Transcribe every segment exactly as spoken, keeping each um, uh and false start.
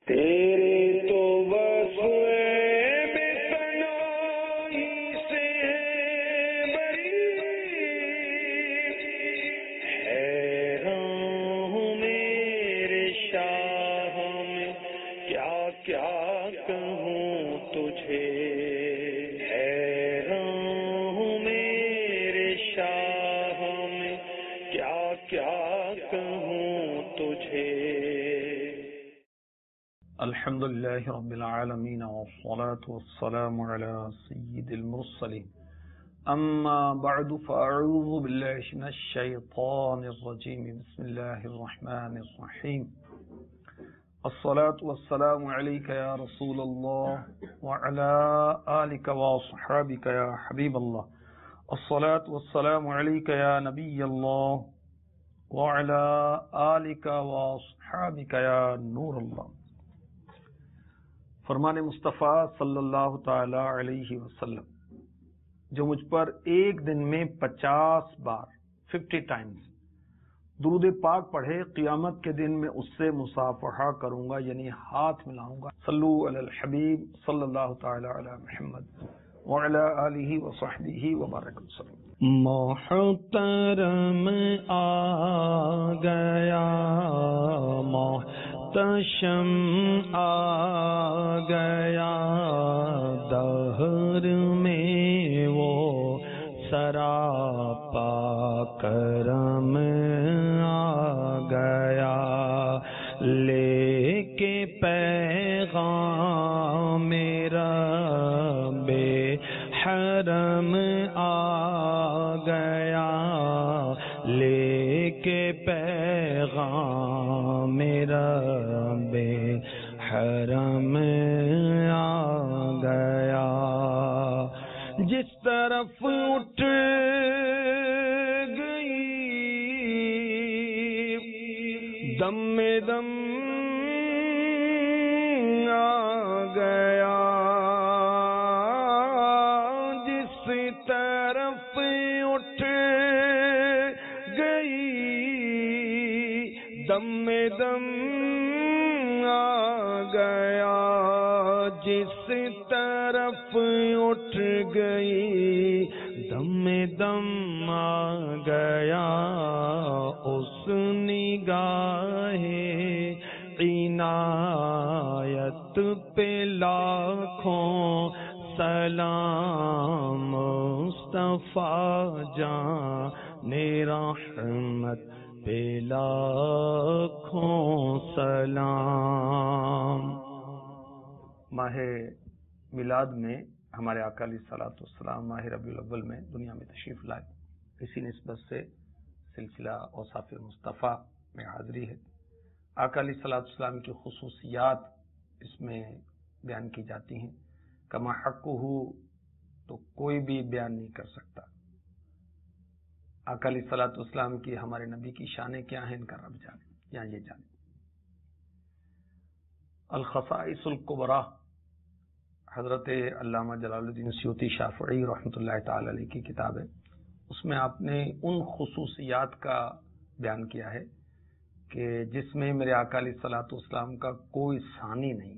تیرے تو بس بے پناہی سے بری حیران ہوں میرے شاہ میں کیا کیا کہوں تجھے حیران ہوں میرے شاہ میں کیا کیا کہوں تجھے. الحمد لله رب العالمين والصلاة والسلام على سيد المرسلين أما بعد فأعوذ بالله من الشيطان الرجيم بسم الله الرحمن الرحيم. الصلاة والسلام عليك يا رسول الله وعلى آلك وصحابك يا حبيب الله. الصلاة والسلام عليك يا نبي الله وعلى آلك وصحابك يا نور الله. فرمان مصطفیٰ صلی اللہ تعالی علیہ وسلم جو مجھ پر ایک دن میں پچاس بار ففٹی ٹائمز درود پاک پڑھے قیامت کے دن میں اس سے مصافحہ کروں گا یعنی ہاتھ ملاؤں گا. صلو علی الحبیب صلی اللہ تعالی علی محمد وعلی آلہ وصحبہ وبارک وسلم. محترم آ گیا محتشم آ گیا دہر میں وہ سراپا کرم آ گیا لے کے پیغام میرا بے حرم آ گیا لے کے پیغام میرا بے حرم آ گیا. جس طرف اٹھ گئی دم میں دم آ گیا جس طرف اٹھ گئی دم میں دم آ گیا جس طرف اٹھ گئی دم میں دم آ گیا اس نگاہ عنایت پہ لاکھوں سلام مصطفیٰ جان رحمت پہ لاکھوں سلام. ماہ میلاد میں ہمارے آقا علیہ الصلوۃ والسلام ماہ ربیع الاول میں دنیا میں تشریف لائے. اسی نسبت سے سلسلہ اوصاف مصطفیٰ میں حاضری ہے. آقا علیہ الصلوۃ والسلام کی خصوصیات اس میں بیان کی جاتی ہیں. کما حقہ تو کوئی بھی بیان نہیں کر سکتا. آقا علیہ الصلوۃ والسلام کی ہمارے نبی کی شانیں کیا ہیں ان کا رب جانے یا یہ جانے. الخصائص الکبریٰ حضرت علامہ جلال الدین سیوطی شافعی رحمۃ اللہ تعالی علیہ کی کتاب ہے. اس میں آپ نے ان خصوصیات کا بیان کیا ہے کہ جس میں میرے آقا علیہ الصلوۃ والسلام کا کوئی ثانی نہیں.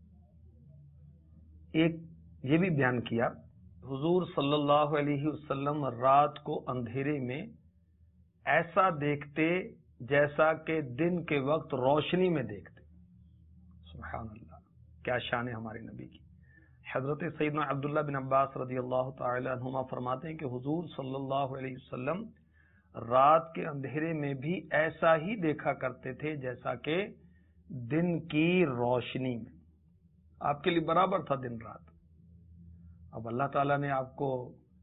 ایک یہ بھی بیان کیا حضور صلی اللہ علیہ وسلم رات کو اندھیرے میں ایسا دیکھتے جیسا کہ دن کے وقت روشنی میں دیکھتے. سبحان اللہ، کیا شان ہے ہمارے نبی کی. حضرت سیدنا عبداللہ بن عباس رضی اللہ تعالی عنہما فرماتے ہیں کہ حضور صلی اللہ علیہ وسلم رات کے اندھیرے میں بھی ایسا ہی دیکھا کرتے تھے جیسا کہ دن کی روشنی میں. آپ کے لیے برابر تھا دن رات. اب اللہ تعالیٰ نے آپ کو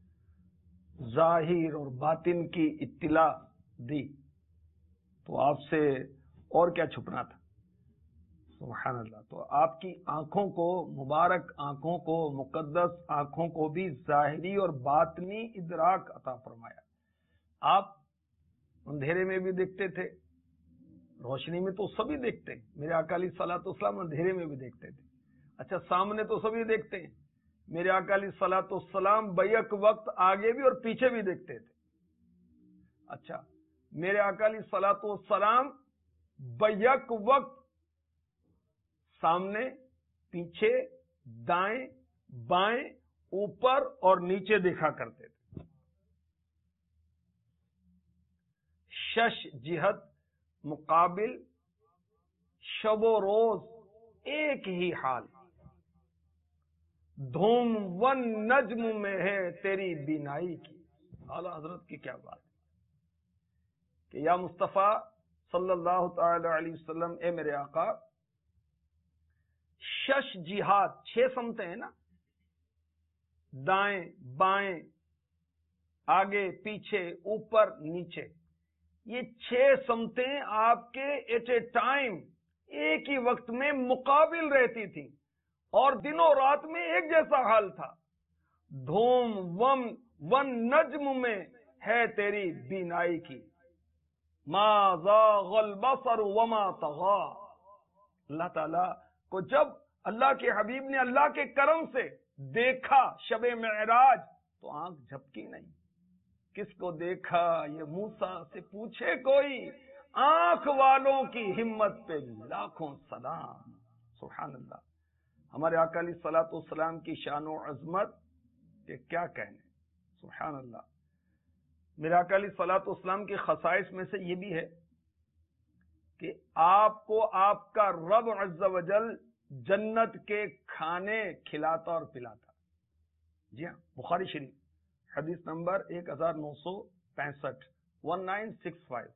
ظاہر اور باطن کی اطلاع دی تو آپ سے اور کیا چھپنا تھا. سبحان اللہ. تو آپ کی آنکھوں کو، مبارک آنکھوں کو، مقدس آنکھوں کو بھی ظاہری اور باطنی ادراک عطا فرمایا. آپ اندھیرے میں بھی دیکھتے تھے، روشنی میں تو سبھی دیکھتے ہیں. میرے آقا علیہ الصلوۃ والسلام اندھیرے میں بھی دیکھتے تھے. اچھا، سامنے تو سبھی دیکھتے ہیں. میرے آقا علیہ الصلوۃ والسلام بیک وقت آگے بھی اور پیچھے بھی دیکھتے تھے. اچھا، میرے آقا علیہ الصلوۃ والسلام بیک وقت سامنے، پیچھے، دائیں، بائیں، اوپر اور نیچے دیکھا کرتے تھے۔ شش جہت مقابل، شب و روز ایک ہی حال، دھوم ون نجم میں ہے تیری بینائی کی۔ اعلیٰ حضرت کی کیا بات کہ یا مصطفیٰ صلی اللہ تعالی علیہ وسلم، اے میرے آقا، شش جہات، چھ سمتیں ہیں نا، دائیں بائیں، آگے پیچھے، اوپر نیچے، یہ چھ سمتیں آپ کے ایٹ اے ٹائم ایک ہی وقت میں مقابل رہتی تھی اور دنوں رات میں ایک جیسا حال تھا۔ دھوم وم ون نجم میں ہے تیری بینائی کی، ما زاغ البصر وما طغى۔ اللہ تعالی کو جب اللہ کے حبیب نے اللہ کے کرم سے دیکھا شب معراج تو آنکھ جھپکی نہیں۔ کس کو دیکھا؟ یہ موسیٰ سے پوچھے کوئی، آنکھ والوں کی ہمت پہ لاکھوں سلام۔ سبحان اللہ۔ ہمارے آقا علیہ الصلوۃ والسلام کی شان و عظمت کہ کیا کہنے، سبحان اللہ۔ میرے آقا علیہ الصلوۃ والسلام کی خصائص میں سے یہ بھی ہے کہ آپ کو آپ کا رب عز و جل جنت کے کھانے کھلاتا اور پلاتا۔ جی ہاں، بخاری شریف حدیث نمبر ایک ہزار نو سو پینسٹھ ون نائن سکس فائیو۔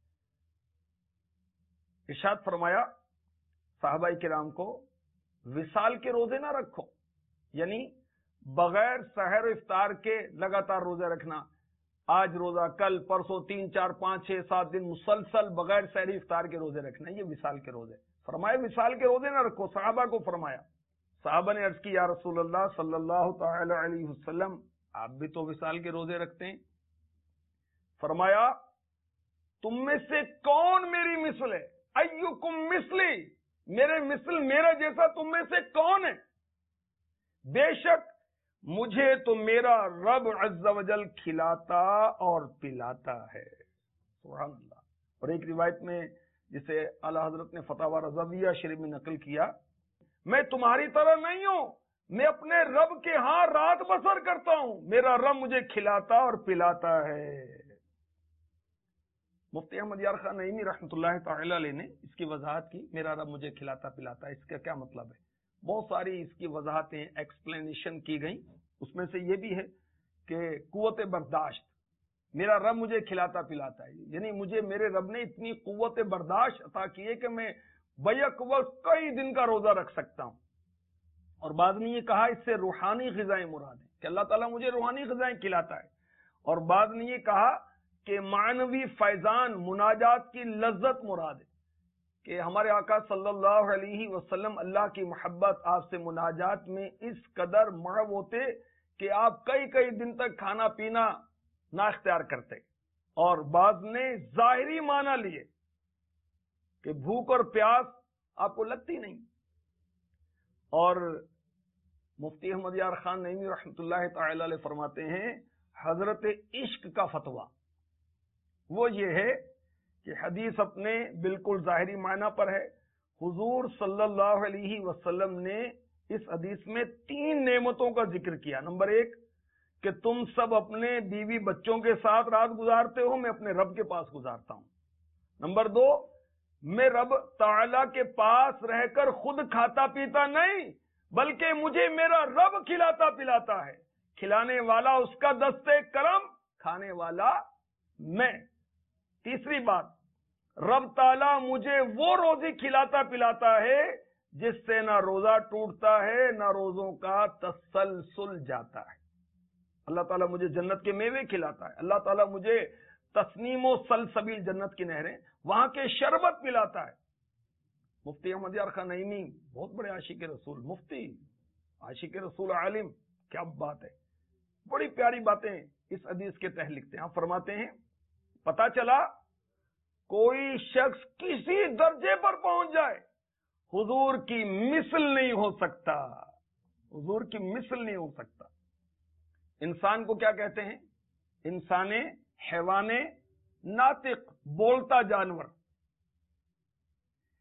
ارشاد فرمایا صحابہ کرام کو، وصال کے روزے نہ رکھو، یعنی بغیر سحر و افطار کے لگاتار روزے رکھنا، آج روزہ، کل پرسوں، تین چار پانچ چھ سات دن مسلسل بغیر سحر افطار کے روزے رکھنا، یہ وصال کے روزے۔ فرمایا وصال کے روزے نہ رکھو۔ صحابہ کو فرمایا، صحابہ نے عرض کی یا رسول اللہ صلی اللہ تعالی علیہ وسلم، آپ بھی تو وصال کے روزے رکھتے ہیں۔ فرمایا تم میں سے کون میری مثل ہے؟ ایکم مثلی، میرے مثل میرا جیسا تم میں سے کون ہے؟ بے شک مجھے تو میرا رب عز و جل کھلاتا اور پلاتا ہے۔ سبحان اللہ۔ اور ایک روایت میں جسے اعلیٰ حضرت نے فتاوی رضویہ شریف میں نقل کیا، میں تمہاری طرح نہیں ہوں، میں اپنے رب کے ہاں رات بسر کرتا ہوں، میرا رب مجھے کھلاتا اور پلاتا ہے۔ مفتی احمد یار خان نعیمی رحمۃ اللہ تعالی علیہ نے اس کی وضاحت کی، میرا رب مجھے کھلاتا پلاتا ہے، اس کا کیا مطلب ہے؟ بہت ساری اس کی وضاحتیں ایکسپلینیشن کی گئیں، اس میں سے یہ بھی ہے کہ قوت برداشت، میرا رب مجھے کھلاتا پلاتا ہے، یعنی مجھے میرے رب نے اتنی قوت برداشت عطا کی ہے کہ میں بیک وقت کئی دن کا روزہ رکھ سکتا ہوں۔ اور بعد میں یہ کہا اس سے روحانی غذائیں مراد ہیں کہ اللہ تعالیٰ مجھے روحانی غذائیں کھلاتا ہے، اور بعد میں یہ کہا کہ معنوی فیضان مناجات کی لذت مراد ہے کہ ہمارے آقا صلی اللہ علیہ وسلم اللہ کی محبت آپ سے مناجات میں اس قدر محو ہوتے کہ آپ کئی کئی دن تک کھانا پینا نہ اختیار کرتے، اور بعض نے ظاہری معنی لیے کہ بھوک اور پیاس آپ کو لگتی نہیں۔ اور مفتی احمد یار خان نعیمی رحمۃ اللہ تعالی علیہ فرماتے ہیں حضرت عشق کا فتویٰ وہ یہ ہے کہ حدیث اپنے بالکل ظاہری معنی پر ہے، حضور صلی اللہ علیہ وسلم نے اس حدیث میں تین نعمتوں کا ذکر کیا۔ نمبر ایک کہ تم سب اپنے بیوی بچوں کے ساتھ رات گزارتے ہو، میں اپنے رب کے پاس گزارتا ہوں۔ نمبر دو، میں رب تعالی کے پاس رہ کر خود کھاتا پیتا نہیں بلکہ مجھے میرا رب کھلاتا پلاتا ہے، کھلانے والا اس کا دستے کرم، کھانے والا میں۔ تیسری بات، رب تعالی مجھے وہ روزی کھلاتا پلاتا ہے جس سے نہ روزہ ٹوٹتا ہے نہ روزوں کا تسلسل جاتا ہے۔ اللہ تعالیٰ مجھے جنت کے میوے کھلاتا ہے، اللہ تعالیٰ مجھے تسنیم و سلسبیل جنت کی نہریں، وہاں کے شربت پلاتا ہے۔ مفتی احمد یار خان نعیمی بہت بڑے عاشق رسول، مفتی عاشق رسول عالم، کیا بات ہے، بڑی پیاری باتیں اس حدیث کے تحت لکھتے ہیں۔ آپ فرماتے ہیں پتہ چلا کوئی شخص کسی درجے پر پہنچ جائے حضور کی مثل نہیں ہو سکتا، حضور کی مثل نہیں ہو سکتا۔ انسان کو کیا کہتے ہیں؟ انسان، حیوان ناطق، بولتا جانور۔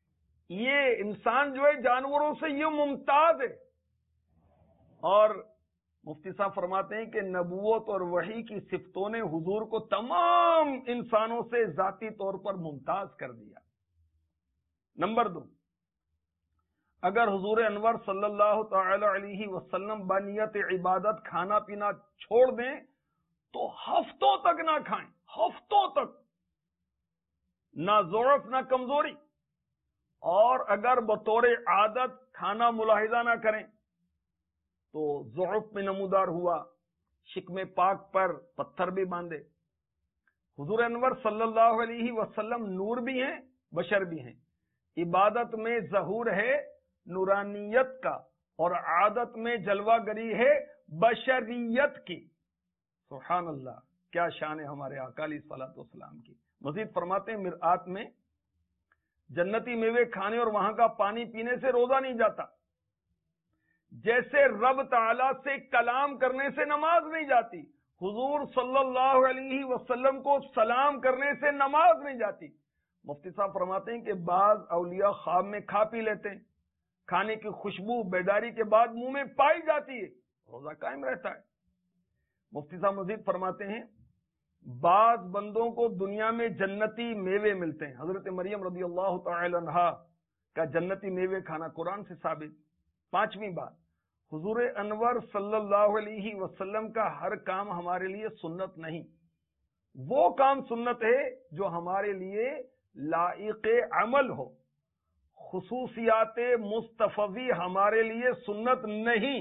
یہ انسان جو ہے جانوروں سے یہ ممتاز ہے. اور مفتی صاحب فرماتے ہیں کہ نبوت اور وحی کی صفتوں نے حضور کو تمام انسانوں سے ذاتی طور پر ممتاز کر دیا. نمبر دو، اگر حضور انور صلی اللہ تعالی علیہ وسلم بنیت عبادت کھانا پینا چھوڑ دیں تو ہفتوں تک نہ کھائیں، ہفتوں تک، نہ ضعف نہ کمزوری. اور اگر بطور عادت کھانا ملاحظہ نہ کریں تو ضعف میں نمودار ہوا، شکم پاک پر پتھر بھی باندھے. حضور انور صلی اللہ علیہ وسلم نور بھی ہیں، بشر بھی ہیں. عبادت میں ظہور ہے نورانیت کا اور عادت میں جلوہ گری ہے بشریت کی. سبحان اللہ، کیا شان ہے ہمارے آقا علیہ الصلوۃ والسلام کی. مزید فرماتے ہیں مرآت میں جنتی میوے کھانے اور وہاں کا پانی پینے سے روزہ نہیں جاتا، جیسے رب تعالی سے کلام کرنے سے نماز نہیں جاتی. حضور صلی اللہ علیہ وسلم کو سلام کرنے سے نماز نہیں جاتی. مفتی صاحب فرماتے ہیں کہ بعض اولیاء خواب میں کھا پی لیتے ہیں، کھانے کی خوشبو بیداری کے بعد منہ میں پائی جاتی ہے، روزہ قائم رہتا ہے. مفتی صاحب مزید فرماتے ہیں بعض بندوں کو دنیا میں جنتی میوے ملتے ہیں. حضرت مریم رضی اللہ تعالی عنہا کا جنتی میوے کھانا قرآن سے ثابت. پانچویں بات، حضور انور صلی اللہ علیہ وسلم کا ہر کام ہمارے لیے سنت نہیں. وہ کام سنت ہے جو ہمارے لیے لائق عمل ہو. خصوصیات مصطفی ہمارے لیے سنت نہیں.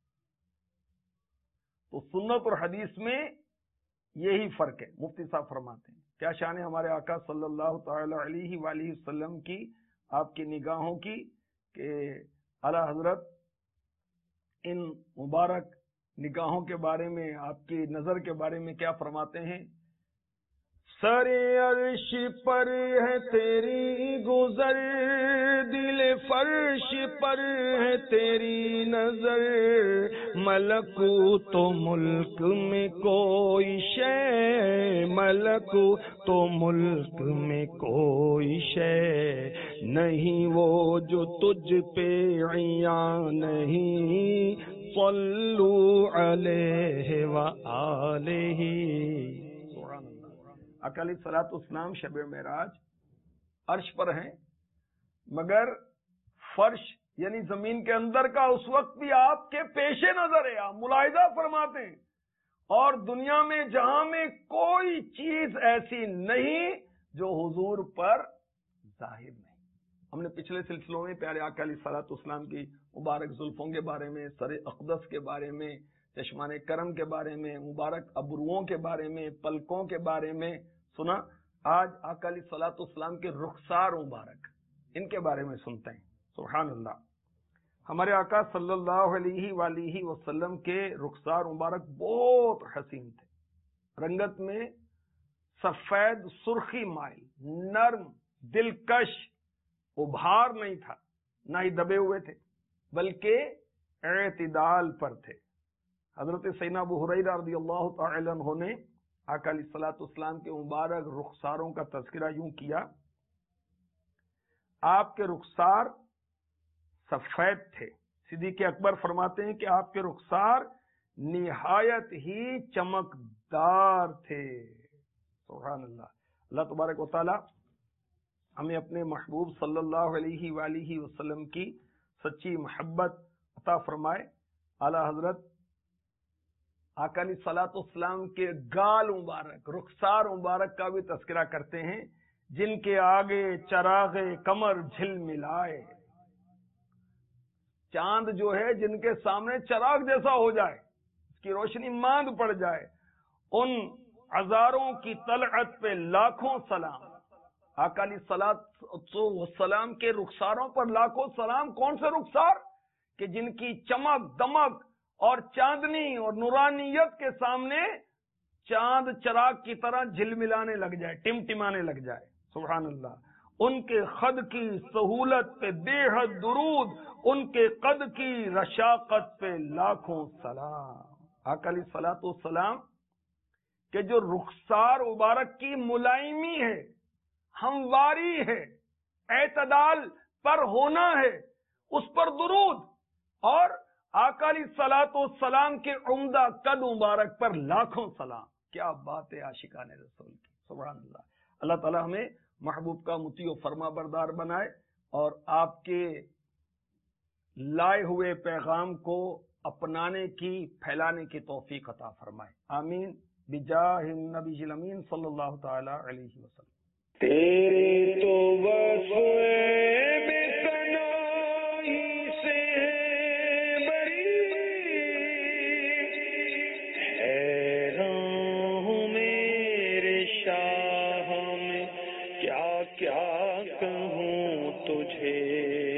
تو سنت اور حدیث میں یہی فرق ہے. مفتی صاحب فرماتے ہیں کیا شان ہے ہمارے آقا صلی اللہ تعالی علیہ وآلہ وسلم کی، آپ کی نگاہوں کی، کہ اعلی حضرت ان مبارک نگاہوں کے بارے میں، آپ کی نظر کے بارے میں کیا فرماتے ہیں. سر عرش پر ہے تیری گزر، دل فرش پر ہے تیری نظر، ملکوت تو ملک میں کوئی شے، ملکوت تو ملک میں کوئی شے نہیں وہ جو تجھ پہ عیاں نہیں، صلو علیہ وآلہ. آقا علیہ الصلوۃ والسلام شب معراج عرش پر ہیں، مگر فرش یعنی زمین کے اندر کا اس وقت بھی آپ کے پیش نظر ہے، آپ ملاحظہ فرماتے ہیں. اور دنیا میں جہاں میں کوئی چیز ایسی نہیں جو حضور پر ظاہر نہیں. ہم نے پچھلے سلسلوں میں پیارے آقا علیہ الصلوۃ والسلام کی مبارک زلفوں کے بارے میں، سر اقدس کے بارے میں، چشمان کرم کے بارے میں، مبارک ابروؤں کے بارے میں، پلکوں کے بارے میں سنا. آج آقا علیہ الصلوۃ والسلام کے رخسار مبارک، ان کے بارے میں سنتے ہیں. سبحان اللہ. ہمارے آقا صلی اللہ علیہ وآلہ وسلم کے رخسار مبارک بہت حسین تھے. رنگت میں سفید سرخی مائل، نرم، دلکش، ابھار نہیں تھا، نہ ہی دبے ہوئے تھے، بلکہ اعتدال پر تھے. حضرت سیدنا ابو ہریرہ رضی اللہ تعالی عنہ نے آقا علیہ الصلوۃ والسلام کے مبارک رخساروں کا تذکرہ یوں کیا، آپ کے رخسار سفید تھے. صدیق اکبر فرماتے ہیں کہ آپ کے رخسار نہایت ہی چمکدار تھے. سبحان اللہ. اللہ تبارک و تعالی ہمیں اپنے محبوب صلی اللہ علیہ وآلہ وسلم کی سچی محبت عطا فرمائے. اعلی حضرت آقا علیہ الصلوۃ والسلام کے گال مبارک، رخسار مبارک کا بھی تذکرہ کرتے ہیں، جن کے آگے چراغ کمر جھل ملائے. چاند جو ہے جن کے سامنے چراغ جیسا ہو جائے، اس کی روشنی ماند پڑ جائے، ان ہزاروں کی طلعت پہ لاکھوں سلام. آقا علیہ الصلوۃ والسلام کے رخساروں پر لاکھوں سلام. کون سے رخسار؟ کہ جن کی چمک دمک اور چاندنی اور نورانیت کے سامنے چاند چراغ کی طرح جھل ملانے لگ جائے، ٹمٹمانے لگ جائے. سبحان اللہ. ان کے خد کی سہولت پہ بے حد درود، ان کے قد کی رشاقت پہ لاکھوں سلام. آقا علیہ الصلوۃ والسلام کہ جو رخسار مبارک کی ملائمی ہے، ہمواری ہے، اعتدال پر ہونا ہے اس پر درود، اور آقا علیہ الصلوۃ والسلام کے عمدہ قد مبارک پر لاکھوں سلام۔ کیا بات ہے عاشقان رسول کی، سبحان اللہ۔ اللہ تعالی ہمیں محبوب کا مطیع و فرما بردار بنائے اور آپ کے لائے ہوئے پیغام کو اپنانے کی، پھیلانے کی توفیق عطا فرمائے، آمین بجاہ النبی الامین صلی اللہ تعالی علیہ وسلم۔ تیرے تو بس بے پناہی سے بری، حیران ہوں میرے شاہ میں کیا کیا کہوں تجھے۔